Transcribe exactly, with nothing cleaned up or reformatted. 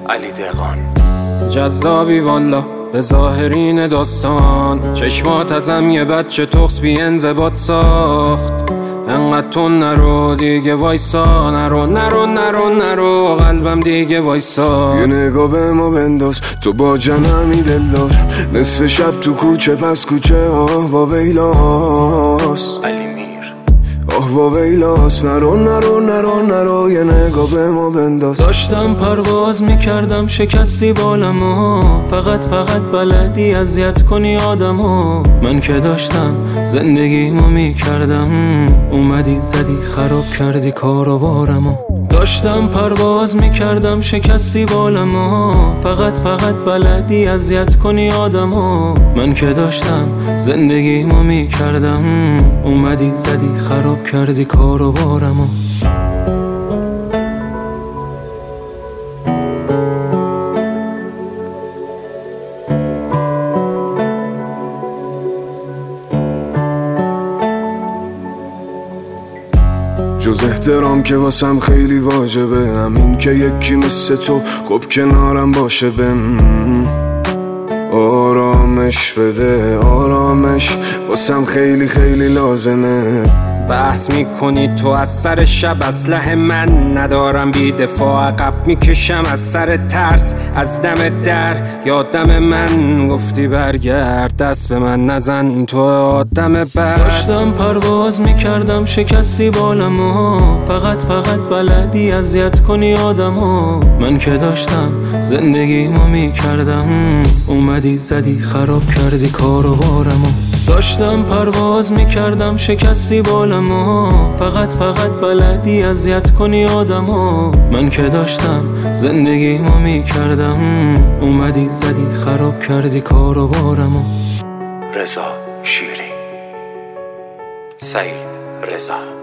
علی دقان. جذابی والا به ظاهرین داستان، چشمات ازم یه بچه تخص بی انضباط ساخت. انقدر تو نرو دیگه وایسا، نرو نرو نرو نرو قلبم دیگه وایسا. یه نگاه به ما بنداز تو با جمعی دلدار، نصف شب تو کوچه پس کوچه آه و ویلاس علی میر آه و ویلاس. نرو نرو نرو نرو یه نگاه به ما بنداز. داشتم پرواز میکردم شکستی بالمو، فقط فقط بلدی اذیت کنی آدمو. من که داشتم زندگیمو میکردم، اومدی زدی خراب کردی کارو بارمو. داشتم پرواز میکردم شکستی بالمو، فقط فقط بلدی اذیت کنی آدمو. من که داشتم زندگیمو میکردم، اومدی زدی خراب کردی کارو بارمو. جز احترام که واسم خیلی واجبه، همین که یکی مثل تو خب کنارم باشه. بهم آرامش بده، آرامش واسم خیلی خیلی لازمه. بحث میکنی تو از سر شب، اسلحه من ندارم، بی دفاع عقب میکشم از سر ترس. از دم در یادم من گفتی برگرد، دست به من نزن تو آدم بر. داشتم پرواز میکردم شکستی بالمو، فقط فقط بلدی اذیت کنی آدمو. من که داشتم زندگیمو میکردم، اومدی زدی خراب کردی کارو بارمو. داشتم پرواز میکردم شکستی بالمو، فقط فقط بلدی اذیت کنی آدمو. من که داشتم زندگیمو میکردم، اومدی زدی خراب کردی کارو بارمو. رضا شیری، سعید رضا.